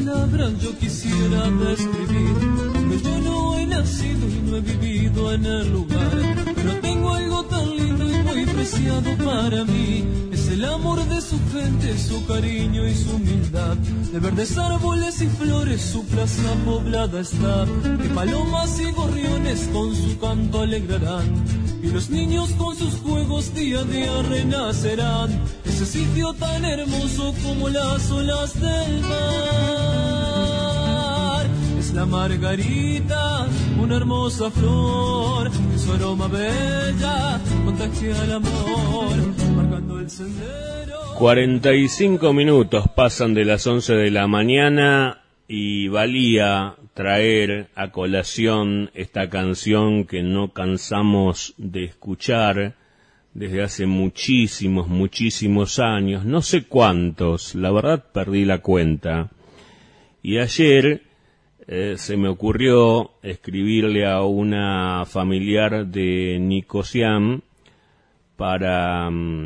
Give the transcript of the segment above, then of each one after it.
palabras yo quisiera describir, porque yo no he nacido y no he vivido en el lugar, pero tengo algo tan lindo y muy preciado para mí. Es el amor de su gente, su cariño y su humildad. De verdes árboles y flores su plaza poblada está, que palomas y gorriones con su canto alegrarán, y los niños con sus juegos día a día renacerán. Ese sitio tan hermoso como las olas del mar es la margarita, una hermosa flor, que su aroma bella contagia el amor, marcando el sendero. 45 minutos pasan de las 11 de la mañana y valía traer a colación esta canción que no cansamos de escuchar desde hace muchísimos años, no sé cuántos, la verdad perdí la cuenta. Y ayer se me ocurrió escribirle a una familiar de Nicosiam para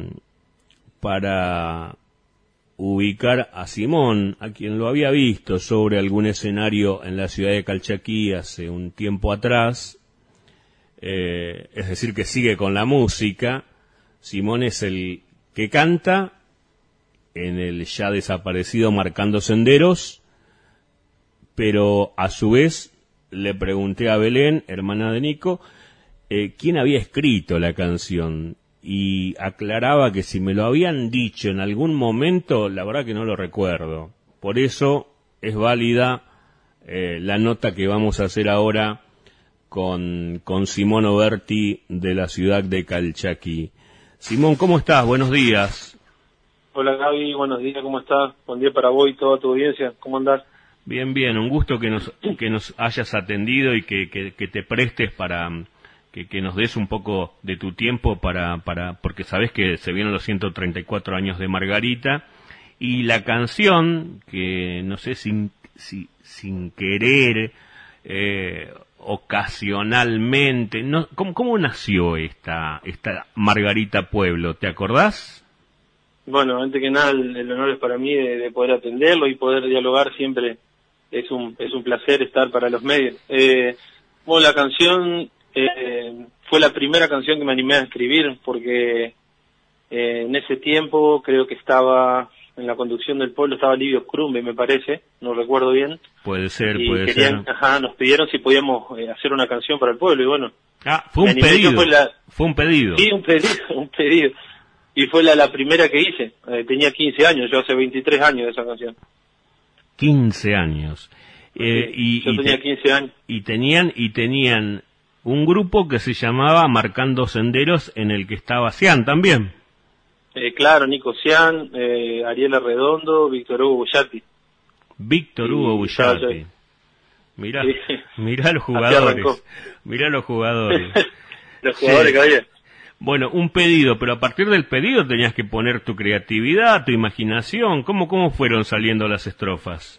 ubicar a Simón, a quien lo había visto sobre algún escenario en la ciudad de Calchaquí hace un tiempo atrás, es decir, que sigue con la música. Simón es el que canta en el ya desaparecido Marcando Senderos, pero a su vez le pregunté a Belén, hermana de Nico, quién había escrito la canción, y aclaraba que si me lo habían dicho en algún momento, la verdad que no lo recuerdo. Por eso es válida la nota que vamos a hacer ahora con Simón Oberti de la ciudad de Calchaquí. Simón, ¿cómo estás? Buenos días. Hola Gaby, buenos días, ¿cómo estás? Buen día para vos y toda tu audiencia, ¿cómo andás? Bien, un gusto que nos hayas atendido y que te prestes para que nos des un poco de tu tiempo porque sabés que se vienen los 134 años de Margarita, y la canción que no sé sin querer ocasionalmente, no, ¿cómo nació esta Margarita Pueblo? ¿Te acordás? Bueno, antes que nada el honor es para mí de poder atenderlo y poder dialogar. Siempre es un placer estar para los medios. Bueno, la canción fue la primera canción que me animé a escribir, porque en ese tiempo creo que estaba en la conducción del pueblo, estaba Livio Crumbe, me parece, no recuerdo bien. Puede ser. Ajá, nos pidieron si podíamos hacer una canción para el pueblo, y bueno. Fue un pedido. Fue un pedido. Sí, un pedido. Y fue la primera que hice. Tenía 15 años, yo hace 23 años de esa canción. 15 años. Yo tenía 15 años. Y tenían un grupo que se llamaba Marcando Senderos, en el que estaba Cian también. Claro, Nico Cian, Ariel Arredondo, Víctor Hugo Bullati. Víctor Hugo Bullati. Mirá los jugadores. Mirá los jugadores. Los jugadores que había. Bueno, un pedido, pero a partir del pedido tenías que poner tu creatividad, tu imaginación. ¿Cómo fueron saliendo las estrofas?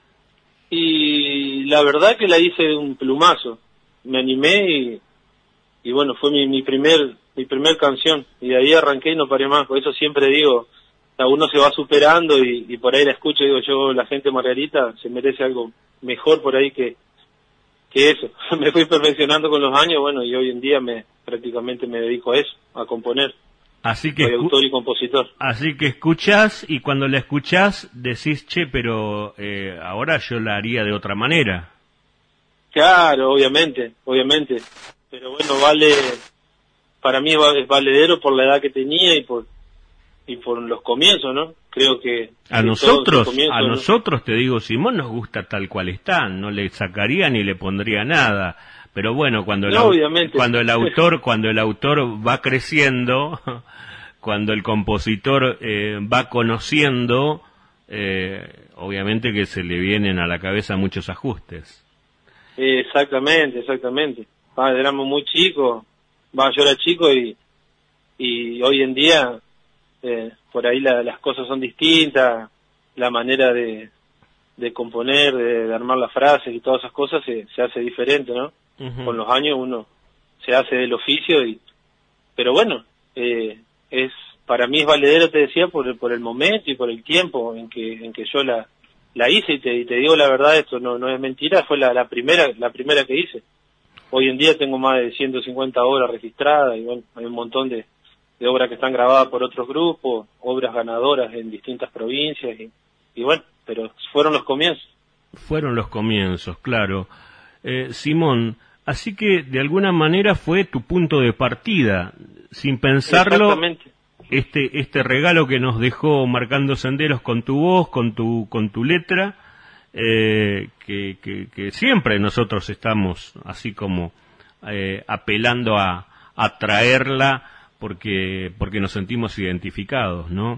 Y la verdad que la hice de un plumazo. Me animé y bueno, fue mi primer canción, y de ahí arranqué y no paré más. Por eso siempre digo, uno se va superando y por ahí la escucho y digo yo, la gente de Margarita se merece algo mejor por ahí que eso. Me fui perfeccionando con los años, bueno, y hoy en día prácticamente me dedico a eso, a componer. Así que soy autor y compositor. Así que escuchás, y cuando la escuchás decís, che, pero ahora yo la haría de otra manera. Claro, obviamente. Pero bueno, para mí es valedero por la edad que tenía y por los comienzos, ¿no? Creo que a nosotros te digo, Simón, nos gusta tal cual está, no le sacaría ni le pondría nada. Pero bueno, cuando el autor va creciendo, cuando el compositor va conociendo, obviamente que se le vienen a la cabeza muchos ajustes. Exactamente. Éramos muy chicos, yo era chico y hoy en día por ahí las cosas son distintas, la manera de componer, de armar las frases y todas esas cosas se hace diferente, ¿no? Uh-huh. Con los años uno se hace del oficio pero bueno, para mí es valedero, te decía, por el momento y por el tiempo en que yo la la hice y te digo la verdad, esto no es mentira, fue la primera que hice. Hoy en día tengo más de 150 obras registradas y bueno, hay un montón de obras que están grabadas por otros grupos, obras ganadoras en distintas provincias y bueno, pero fueron los comienzos. Fueron los comienzos, claro. Simón, así que de alguna manera fue tu punto de partida, sin pensarlo. Exactamente. Este regalo que nos dejó Marcando Senderos con tu voz, con tu letra, que siempre nosotros estamos así como apelando a traerla porque nos sentimos identificados, ¿no?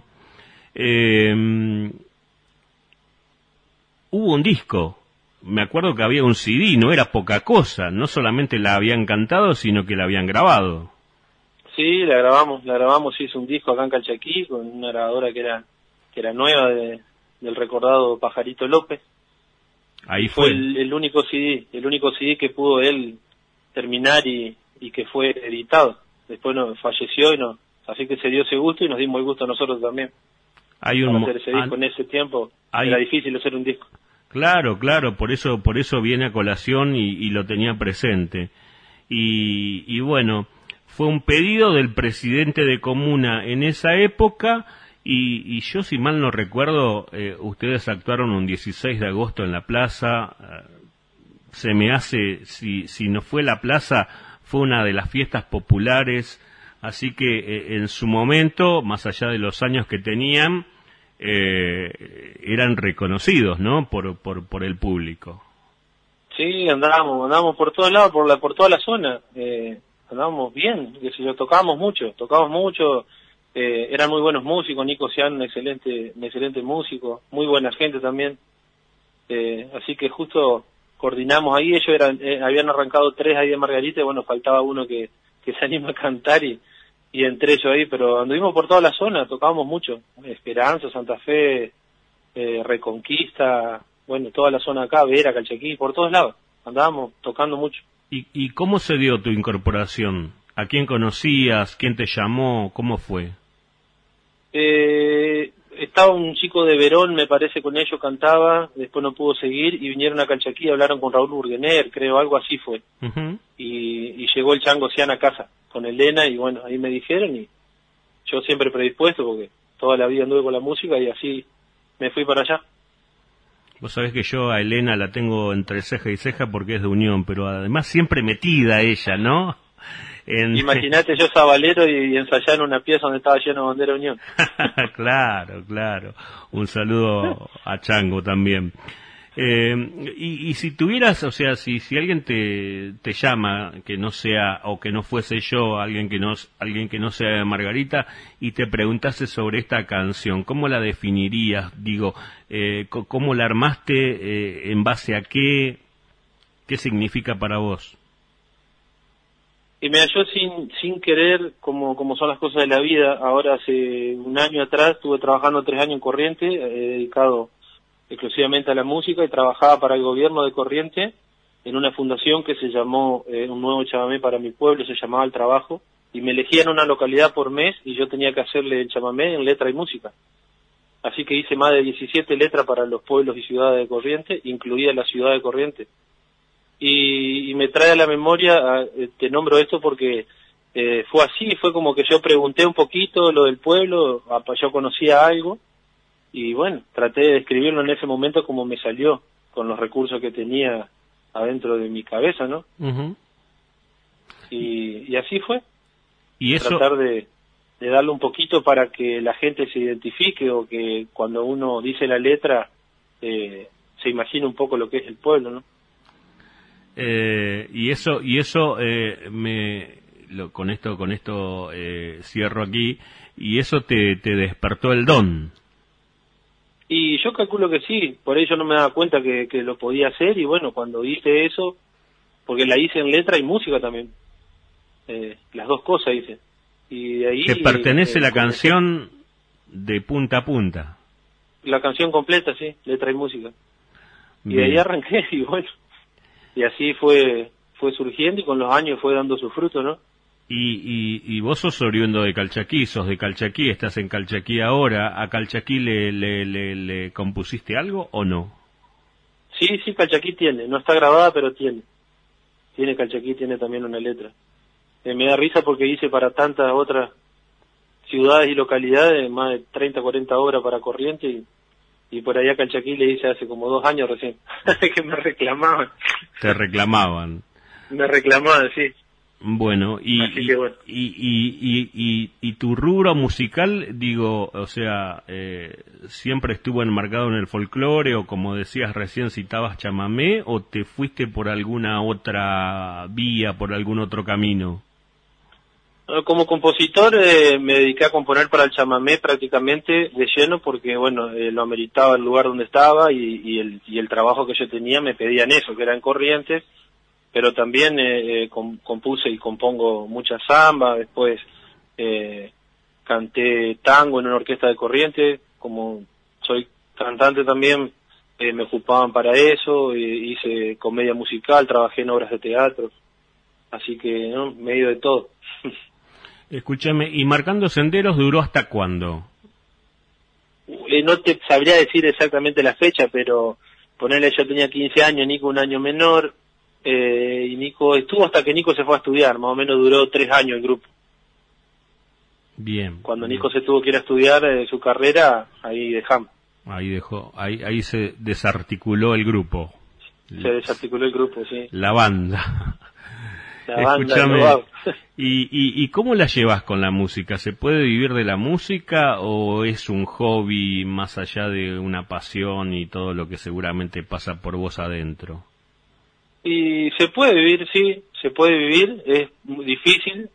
Hubo un disco, me acuerdo que había un CD, no era poca cosa, no solamente la habían cantado, sino que la habían grabado. Sí, la grabamos, hizo un disco acá en Calchaquí con una grabadora que era nueva del recordado Pajarito López. Ahí fue el único CD que pudo él terminar y que fue editado. Después falleció así que se dio ese gusto y nos dimos el gusto a nosotros también. Hacer ese disco en ese tiempo era difícil hacer un disco. Claro, por eso viene a colación y lo tenía presente. Y bueno, fue un pedido del presidente de comuna en esa época y yo, si mal no recuerdo, ustedes actuaron un 16 de agosto en la plaza. Se me hace, si no fue la plaza, fue una de las fiestas populares, así que en su momento, más allá de los años que tenían, eran reconocidos, ¿no? Por el público. Sí, andábamos por todos lados, por toda la zona. Andábamos bien, qué sé yo, tocábamos mucho, eran muy buenos músicos, Nico Cian, un excelente músico, muy buena gente también, así que justo coordinamos ahí, ellos habían arrancado 3 ahí de Margarita y bueno, faltaba uno que se anima a cantar y entre ellos ahí, pero anduvimos por toda la zona, tocábamos mucho, Esperanza, Santa Fe, Reconquista, bueno, toda la zona acá, Vera, Calchaquí, por todos lados, andábamos tocando mucho. ¿Y cómo se dio tu incorporación? ¿A quién conocías? ¿Quién te llamó? ¿Cómo fue? Estaba un chico de Verón, me parece, con ellos, cantaba, después no pudo seguir y vinieron a Calchaquí, hablaron con Raúl Burguener, creo, algo así fue. Uh-huh. Y llegó el Chango Cian a casa con Elena y bueno, ahí me dijeron y yo siempre predispuesto porque toda la vida anduve con la música y así me fui para allá. Vos sabés que yo a Elena la tengo entre ceja y ceja porque es de Unión, pero además siempre metida ella, ¿no? Imagínate yo sabalero y ensayar en una pieza donde estaba lleno de bandera Unión. Claro. Un saludo a Chango también. Y si tuvieras, o sea, si alguien te llama, que no sea, o que no fuese yo, alguien que no sea Margarita, y te preguntase sobre esta canción, ¿cómo la definirías? Digo, ¿cómo la armaste? ¿En base a qué? ¿Qué significa para vos? Y mira, yo sin querer, como son las cosas de la vida, ahora hace un año atrás estuve trabajando 3 años en Corrientes, dedicado exclusivamente a la música y trabajaba para el gobierno de Corrientes en una fundación que se llamó Un Nuevo Chamamé para mi pueblo, se llamaba El Trabajo, y me elegían una localidad por mes y yo tenía que hacerle el chamamé en letra y música. Así que hice más de 17 letras para los pueblos y ciudades de Corrientes, incluida la ciudad de Corrientes. Y me trae a la memoria, te nombro esto porque fue así, fue como que yo pregunté un poquito lo del pueblo, yo conocía algo, y bueno, traté de describirlo en ese momento como me salió, con los recursos que tenía adentro de mi cabeza, ¿no? Uh-huh. Y así fue. ¿Y eso? Tratar de darle un poquito para que la gente se identifique o que cuando uno dice la letra se imagine un poco lo que es el pueblo, ¿no? Y eso con esto cierro aquí, y eso te despertó el don. Y yo calculo que sí, por ello no me daba cuenta que lo podía hacer, y bueno, cuando hice eso, porque la hice en letra y música también, las dos cosas hice. Y de ahí ¿te pertenece la canción de punta a punta? La canción completa, sí, letra y música. Bien. Y de ahí arranqué, y bueno, y así fue surgiendo y con los años fue dando su fruto, ¿no? Y vos sos oriundo de Calchaquí, sos de Calchaquí, estás en Calchaquí ahora. ¿A Calchaquí le compusiste algo o no? Sí, Calchaquí tiene, no está grabada, pero tiene. Calchaquí tiene también una letra. Me da risa porque hice para tantas otras ciudades y localidades más de 30, 40 obras para Corrientes y por allá Calchaquí le hice hace como 2 años recién, que me reclamaban. Te reclamaban. Me reclamaban, sí. Bueno, Bueno. Y tu rubro musical, digo, o sea, ¿siempre estuvo enmarcado en el folclore o como decías recién citabas chamamé o te fuiste por alguna otra vía, por algún otro camino? Como compositor me dediqué a componer para el chamamé prácticamente de lleno porque, bueno, lo ameritaba el lugar donde estaba y el trabajo que yo tenía me pedían eso, que era en Corrientes, pero también compuse y compongo mucha samba, después canté tango en una orquesta de Corrientes, como soy cantante también, me ocupaban para eso, hice comedia musical, trabajé en obras de teatro, así que, ¿no? Medio de todo. Escúchame, ¿y Marcando Senderos duró hasta cuándo? No te sabría decir exactamente la fecha, pero ponerle yo tenía 15 años, Nico un año menor, y Nico estuvo hasta que Nico se fue a estudiar, más o menos duró 3 años el grupo. Bien. Cuando bien. Nico se tuvo que ir a estudiar su carrera, ahí dejamos. Ahí se desarticuló el grupo. Se desarticuló el grupo, sí. La banda. Escúchame, ¿y cómo la llevas con la música? ¿Se puede vivir de la música o es un hobby más allá de una pasión y todo lo que seguramente pasa por vos adentro? Y se puede vivir, sí, se puede vivir, es muy difícil.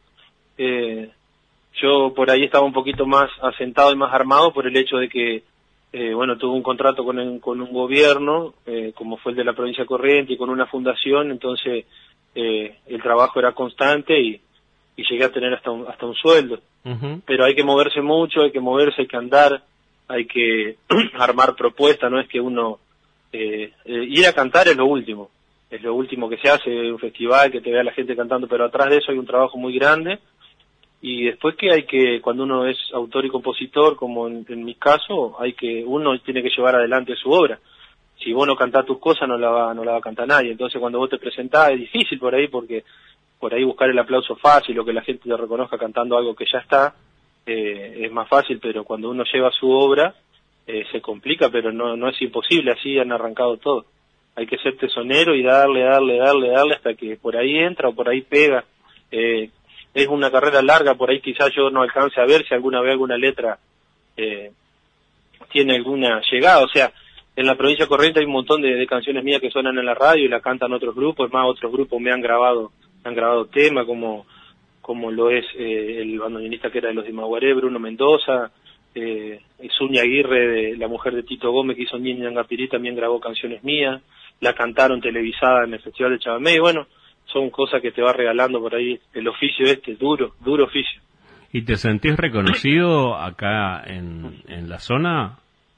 Yo por ahí estaba un poquito más asentado y más armado por el hecho de que, bueno, tuve un contrato con un gobierno, como fue el de la provincia de Corrientes, y con una fundación, entonces el trabajo era constante y llegué a tener hasta un sueldo. Uh-huh. Pero hay que moverse mucho, hay que andar, hay que armar propuestas, no es que uno ir a cantar es lo último que se hace, un festival que te vea la gente cantando, pero atrás de eso hay un trabajo muy grande y después cuando uno es autor y compositor, como en mi caso, uno tiene que llevar adelante su obra. Si vos no cantás tus cosas no la va a cantar nadie, entonces cuando vos te presentás es difícil por ahí porque por ahí buscar el aplauso fácil o que la gente te reconozca cantando algo que ya está es más fácil, pero cuando uno lleva su obra se complica, pero no es imposible, así han arrancado todo. Hay que ser tesonero y darle hasta que por ahí entra o por ahí pega. Es una carrera larga, por ahí quizás yo no alcance a ver si alguna vez alguna letra tiene alguna llegada, o sea, en la provincia de Corrientes hay un montón de canciones mías que suenan en la radio y la cantan otros grupos, más otros grupos me han grabado temas como lo es el bandoneonista que era de los de Maguaré, Bruno Mendoza, Zuña Aguirre, la mujer de Tito Gómez que hizo Niña Angapirí, también grabó canciones mías, la cantaron televisada en el Festival de Chamamé, y bueno, son cosas que te va regalando por ahí el oficio duro oficio. ¿Y te sentís reconocido acá en la zona?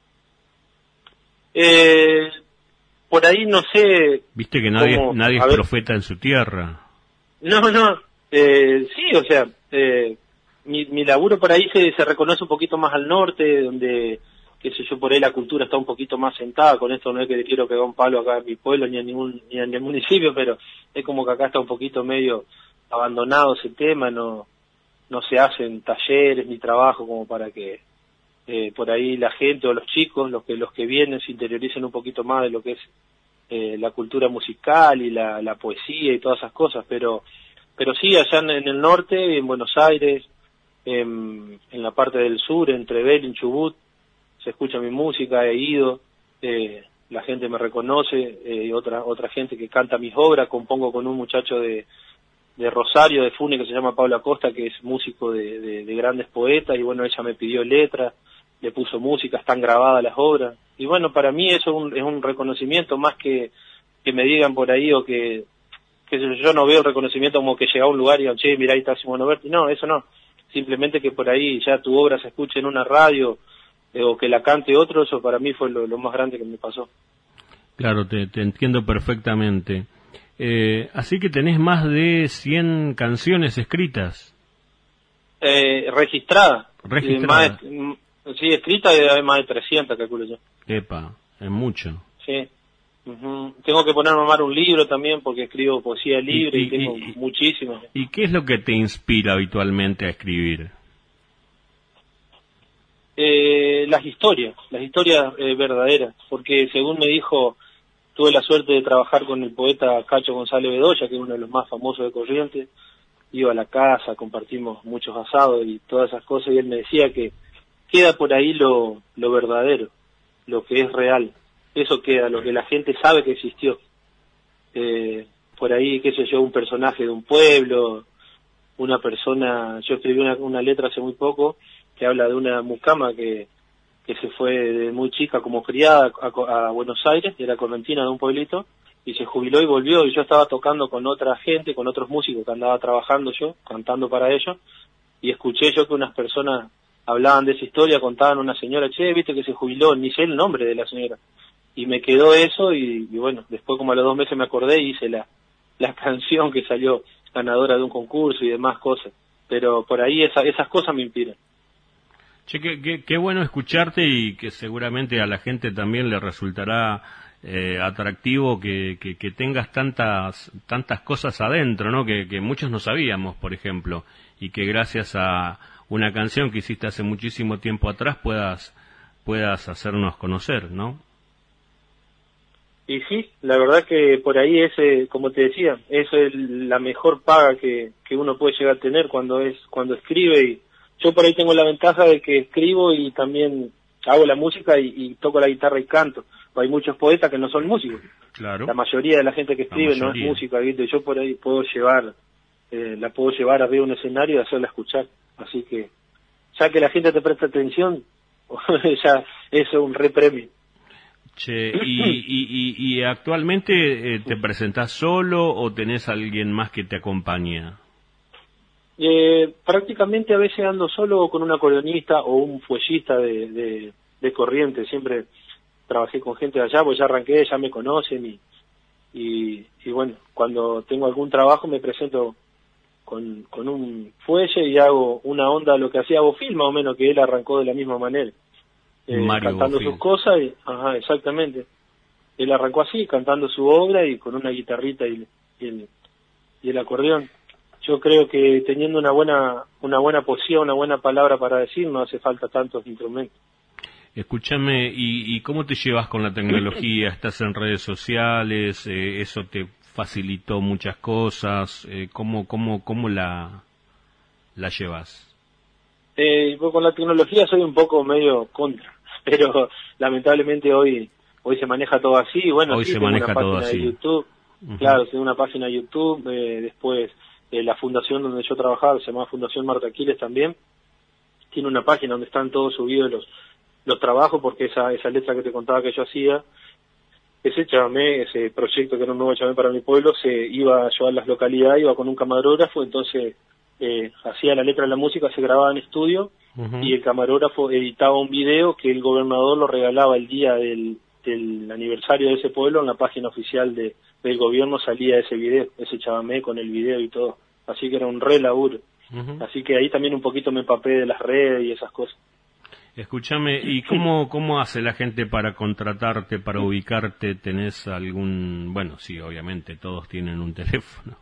Por ahí no sé. Viste que nadie es profeta en su tierra. No, sí, o sea, mi laburo por ahí se reconoce un poquito más al norte, donde, qué sé yo, por ahí la cultura está un poquito más sentada. Con esto no es que le quiero pegar un palo acá en mi pueblo ni en el municipio, pero es como que acá está un poquito medio abandonado ese tema, no se hacen talleres ni trabajo como para que por ahí la gente o los chicos, los que vienen, se interioricen un poquito más de lo que es la cultura musical y la poesía y todas esas cosas, pero sí, allá en el norte, en Buenos Aires, en la parte del sur, en Trebel, en Chubut, se escucha mi música, he ido, la gente me reconoce, otra gente que canta mis obras, compongo con un muchacho de Rosario, de Funes, que se llama Pablo Acosta, que es músico de grandes poetas, y bueno, ella me pidió letras, le puso música, están grabadas las obras, y bueno, para mí eso es un reconocimiento más que me digan por ahí, o que yo no veo el reconocimiento como que llega a un lugar y digan, che, mirá, ahí está Simón Oberti, no, eso no, simplemente que por ahí ya tu obra se escuche en una radio, o que la cante otro, eso para mí fue lo más grande que me pasó. Claro, te entiendo perfectamente. Así que tenés más de 100 canciones escritas. Registradas. Registradas. Sí, escritas hay más de 300, calculo yo. Epa, es mucho. Sí. Tengo que ponerme a armar un libro también porque escribo poesía libre y tengo muchísimos. ¿Y qué es lo que te inspira habitualmente a escribir? Las historias verdaderas, porque según me dijo, tuve la suerte de trabajar con el poeta Cacho González Bedoya, que es uno de los más famosos de Corrientes. Iba a la casa, compartimos muchos asados y todas esas cosas, y él me decía que queda por ahí lo verdadero, lo que es real. Eso queda, lo que la gente sabe que existió. Por ahí, qué sé yo, un personaje de un pueblo, una persona. Yo escribí una letra hace muy poco que habla de una mucama que se fue de muy chica como criada a Buenos Aires, era correntina de un pueblito, y se jubiló y volvió, y yo estaba tocando con otra gente, con otros músicos que andaba trabajando yo, cantando para ellos, y escuché yo que unas personas hablaban de esa historia, contaban una señora, che, viste que se jubiló, ni sé el nombre de la señora. Y me quedó eso y bueno, después como a los 2 meses me acordé y hice la canción que salió ganadora de un concurso y demás cosas. Pero por ahí esas cosas me inspiran. Che, qué bueno escucharte, y que seguramente a la gente también le resultará atractivo que tengas tantas cosas adentro, ¿no? Que muchos no sabíamos, por ejemplo, y que gracias a una canción que hiciste hace muchísimo tiempo atrás puedas hacernos conocer, ¿no? Y sí, la verdad que por ahí como te decía, eso es la mejor paga que uno puede llegar a tener cuando escribe. Y yo por ahí tengo la ventaja de que escribo y también hago la música y toco la guitarra y canto. Hay muchos poetas que no son músicos. Claro. La mayoría de la gente que escribe no es música, ¿viste? Yo por ahí puedo llevar arriba de un escenario y hacerla escuchar. Así que, ya que la gente te presta atención, ya eso es un re premio. Che, y actualmente te presentás solo o tenés alguien más que te acompaña? Prácticamente a veces ando solo con un acordeonista o un fuellista de Corrientes. Siempre trabajé con gente de allá, pues ya arranqué, ya me conocen y bueno, cuando tengo algún trabajo me presento con un fuelle y hago una onda, lo que hacía Bofil más o menos, que él arrancó de la misma manera. Cantando Bofil. sus cosas, exactamente. Él arrancó así, cantando su obra y con una guitarrita y el acordeón. Yo creo que teniendo una buena poesía, una buena palabra para decir, no hace falta tantos instrumentos. Escúchame, ¿y cómo te llevas con la tecnología? ¿Estás en redes sociales? ¿Eso te facilitó muchas cosas? ¿Cómo la llevas? Pues con la tecnología soy un poco medio contra, pero lamentablemente hoy se maneja todo así. Bueno, hoy sí, se tengo maneja una página todo así. de YouTube. Claro, tengo una página de YouTube. Después la fundación donde yo trabajaba, se llama Fundación Marta Aquiles también, tiene una página donde están todos subidos los trabajos, porque esa letra que te contaba que yo hacía, ese chamamé, ese proyecto que era un nuevo chamamé para mi pueblo, se iba yo a las localidades, iba con un camarógrafo, entonces hacía la letra de la música, se grababa en estudio, y el camarógrafo editaba un video que el gobernador lo regalaba el día del aniversario de ese pueblo. En la página oficial del gobierno salía ese video, ese chamamé con el video y todo, así que era un re laburo. Así que ahí también un poquito me empapé de las redes y esas cosas. Escúchame, ¿y cómo hace la gente para contratarte, para ubicarte? ¿Tenés algún...? Bueno, sí, obviamente, todos tienen un teléfono.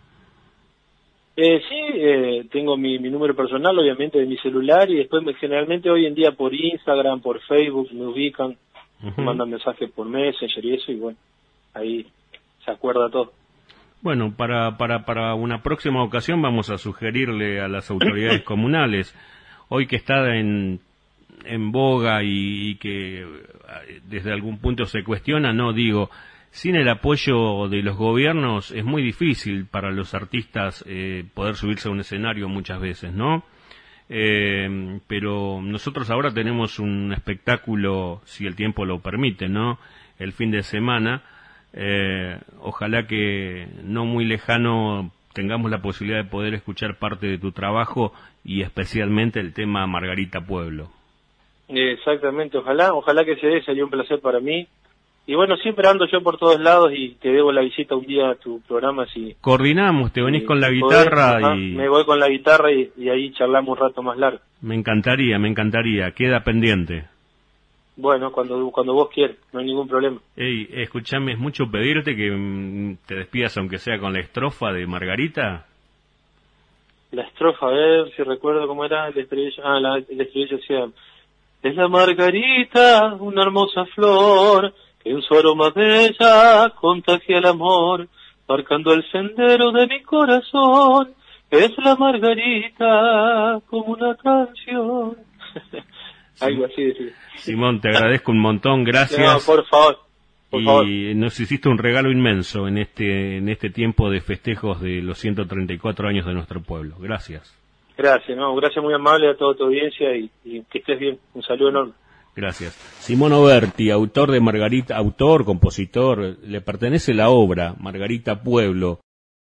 Sí, tengo mi número personal, obviamente, de mi celular, y después generalmente hoy en día por Instagram, por Facebook, me ubican, me mandan mensajes por Messenger y eso, y bueno, ahí se acuerda todo. Bueno, para una próxima ocasión vamos a sugerirle a las autoridades comunales, hoy que está en boga y que desde algún punto se cuestiona, no digo, sin el apoyo de los gobiernos es muy difícil para los artistas poder subirse a un escenario muchas veces, ¿no? Pero nosotros ahora tenemos un espectáculo, si el tiempo lo permite, ¿no? El fin de semana, ojalá que no muy lejano tengamos la posibilidad de poder escuchar parte de tu trabajo y especialmente el tema Margarita Pueblo. Exactamente, ojalá que se dé, sería un placer para mí. Y bueno, siempre ando yo por todos lados y te debo la visita un día a tu programa. Si coordinamos, te venís con la guitarra y... Me voy con la guitarra y ahí charlamos un rato más largo. Me encantaría, queda pendiente. Bueno, cuando vos quieras, no hay ningún problema. Ey, escuchame, es mucho pedirte que te despidas aunque sea con la estrofa de Margarita. La estrofa, a ver si recuerdo cómo era el estribillo. El estribillo decía: es la margarita, una hermosa flor, que en su aroma bella contagia el amor, marcando el sendero de mi corazón. Es la margarita como una canción. Algo así decía. Simón, te agradezco un montón, gracias. No, por favor. Y nos hiciste un regalo inmenso en este tiempo de festejos de los 134 años de nuestro pueblo. Gracias. Gracias, gracias muy amable a toda tu audiencia y que estés bien. Un saludo enorme. Gracias. Simón Oberti, autor de Margarita, compositor, le pertenece la obra Margarita Pueblo,